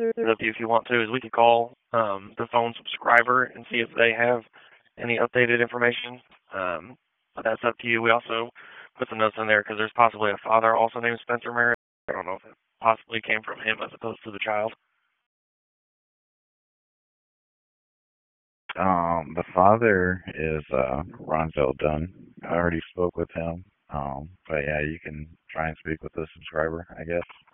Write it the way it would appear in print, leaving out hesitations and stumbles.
it's up to you if you want to, is we could call the phone subscriber and see if they have any updated information. But that's up to you. We also put some notes in there because there's possibly a father also named Spencer Merritt. I don't know if it possibly came from him as opposed to the child. The father is Ronzel Dunn. I already spoke with him. But yeah, you can try and speak with the subscriber, I guess.